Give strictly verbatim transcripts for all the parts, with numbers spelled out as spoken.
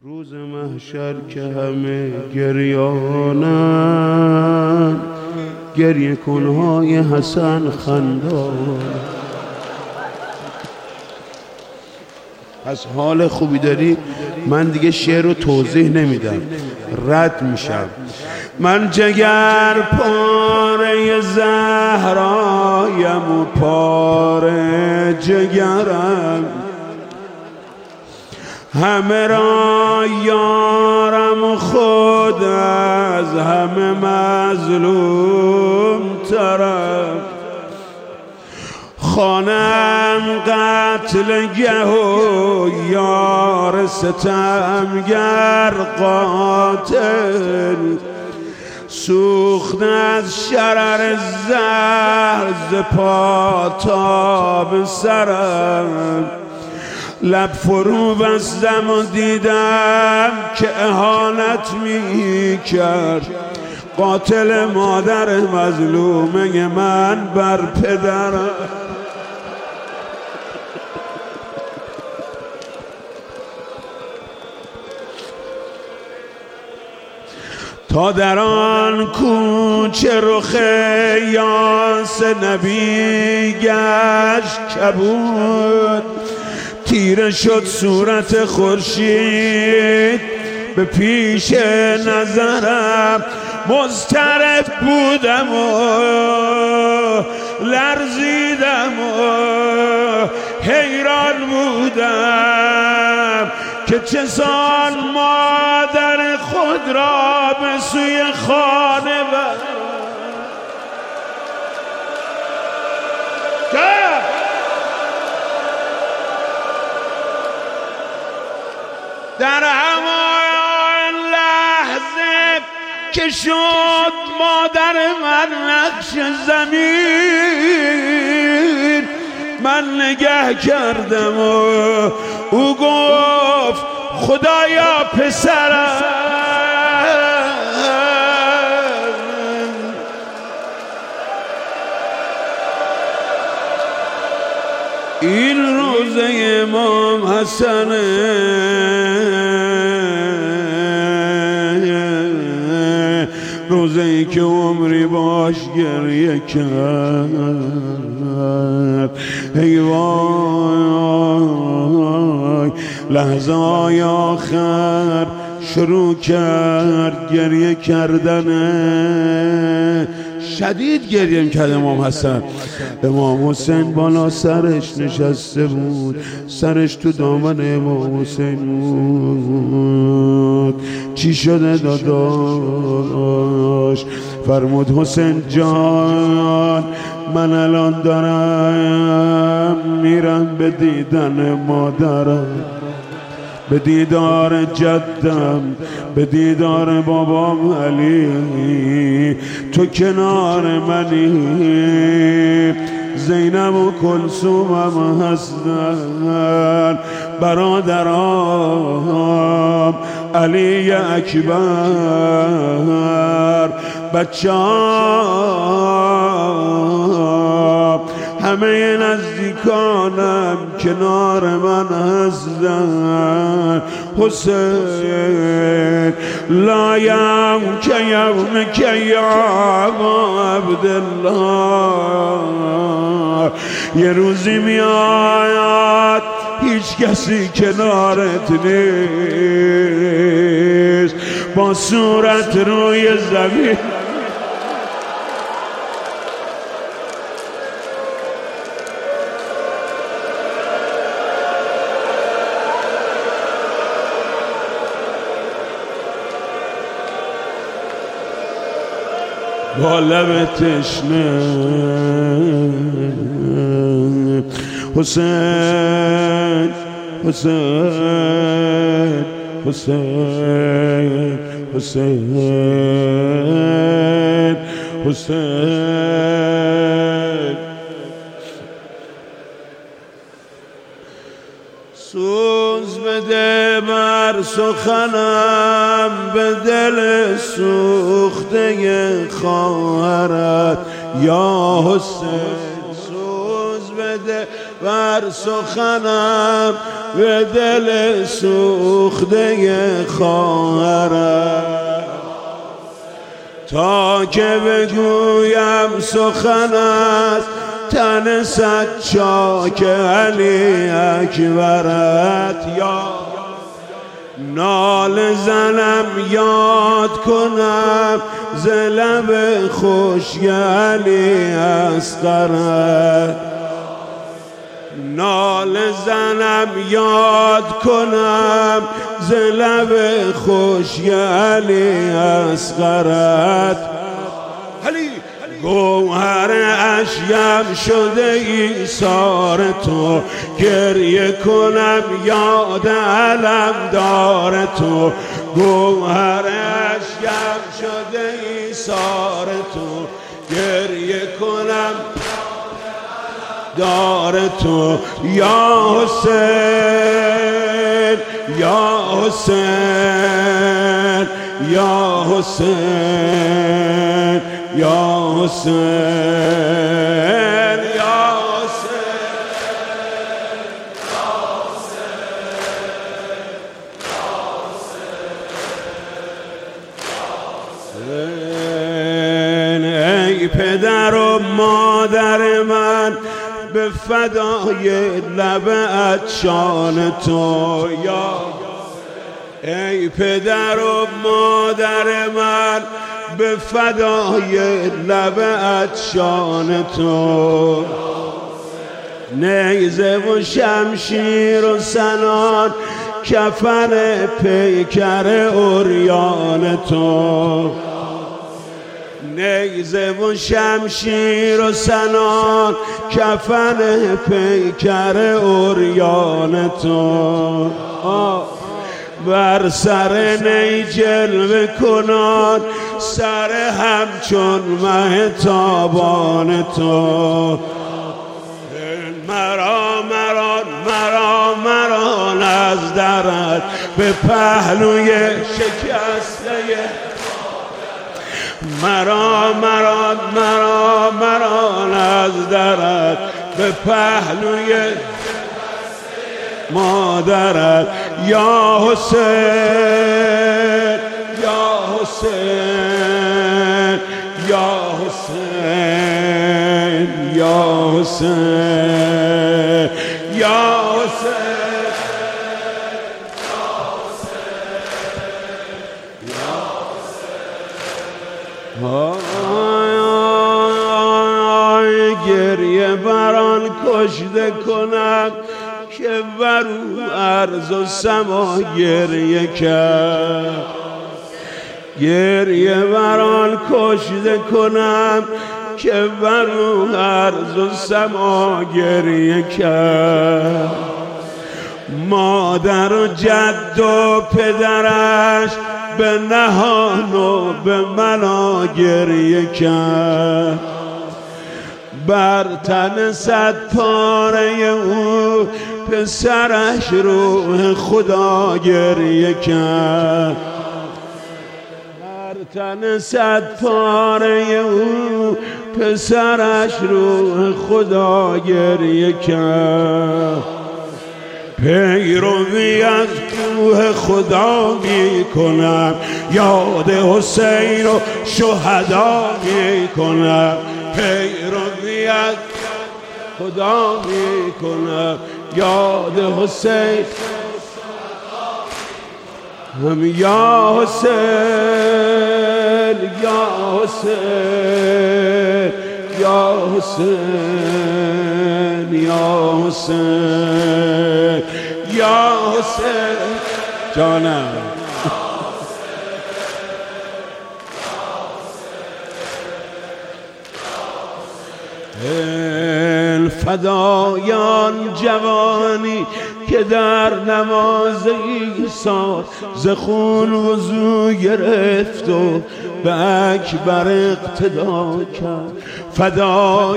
روز محشر که همه گریانن، گریه کنهای حسن خندان. از حال خوبی داری من دیگه شعر رو توضیح نمیدم، رد میشم. من جگر پاره زهرایم و پاره جگرم، همه را یارم و خود از همه مظلوم ترم. خانم قتل گه و یار ستمگر قاتل، سوخت از شرر زهر ز پا تا به سرم. لب فرو بستم و دیدم که اهانت می کرد قاتل مادر مظلومه من بر پدرم. تا در آن کوچه رخ یاس نبی گشت کبود، تیره شد صورت خورشید به پیش نظرم. مضطرب بودم و لرزیدم و حیران بودم که چسان مادر خود را به سوی خانه برم. در همان لحظه که شد مادر من نقش زمین، من نگه کردم و او گفت خدایا پسرم. این روزه امام حسنه، روزه ای که عمری باش گریه کرد. ای وای لحظه های آخر شروع کرد گریه کردنه. شدید گریه کرد امام حسن. امام حسین بالا سرش نشسته بود، سرش تو دامن امام حسین بود. چی شده داداش؟ فرمود حسین جان من الان دارم میرم به دیدن مادرم، به دیدار جدم، به دیدار بابام علی. تو کنار منی، زینب و کلثومم هستن، برادرام علی اکبر، بچه‌ام همه نزدیکانم کنار من هستن. حسین لا یم که یوم که یا عبدالله، یه روزی میاد هیچ کسی کنارت نیست، با صورت روی زمین با لب تشنه. حسین حسین حسین حسین حسین سوز بده بر سخنم به دل سوخته خواهرت یا حسین. سوز بده بر سخنم به دل سوخته خواهرم، تا که بگویم سخن از تن صد چاک علی اکبرت. یا نال زنم یاد کنم ز لب خشک علی اصغرت، نال زنم یاد کنم ز لب خشک علی اصغرت. علی گوهر اشیم شده ایثار تو، گریه کنم یاد علمدار تو. گوهر اشیم شده ایثار تو، گریه کنم دار تو. یا حسین یا حسین یا حسین یا حسین یا حسین. ای پدر و مادر من به فدای لب عطشان تو. یا ای پدر و مادر من به فدای لب عطشان تو. نیزه و شمشیر و سنان کفن پیکر عریان تو. نیزه و شمشیر و سنان کفن پیکر عریان تو. بر سر نی جلوه کنان سر همچون مه تابان تو. مرا مرا مرا مرا از درت به پهلوی شکسته، مرا مرا مرا مرا از درت به پهلوی مادرت. یا حسین یا حسین یا حسین یا حسین یا حسین یا حسین. گریه بران کشته کنم که برو عرض و سما گریه کرد. گریه بران کشته کنم که برو عرض و سما گریه کرد. مادر و جد و پدرش به نهان و به منا گریه کرد. بر تن صد پاره او پسرش روح خدا گریه کرد. بر تن صد پاره او پسرش روح خدا گریه کرد. پیروی از کوه خدا می کنم، یاد حسین و شهدا می کنم. پیروی از خدا می کنم، یاد حسین هم. یا حسین یا حسین یا حسین یا حسین یا حسین جانم. فدایان جوانی که در نماز عیسی ز خون وضو گرفت و به اکبر اقتدا کرد.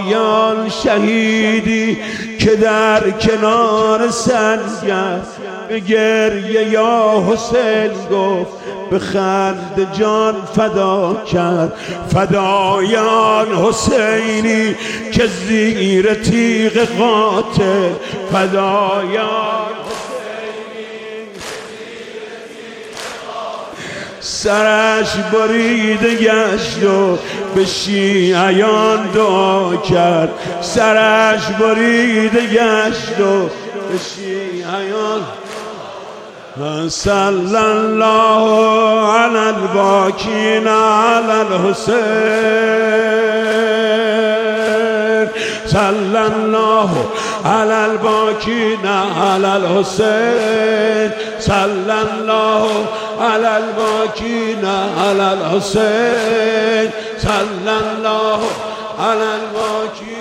فدایان شهیدی که در کنار سنگ به گریه یا حسین گفت، به خند جان فدا کرد. فدایان حسینی که زیر تیغ قاتل، فدایان سرش بریده گشت و به شیعیان دعا کرد. سرش بریده گشت و به شیعیان. صلی الله علی الباکین علی الحسین، صلی الله علی الباکین علی الحسین، صلی الله علی الباکین علی الحسین، صلی الله علی الباکین.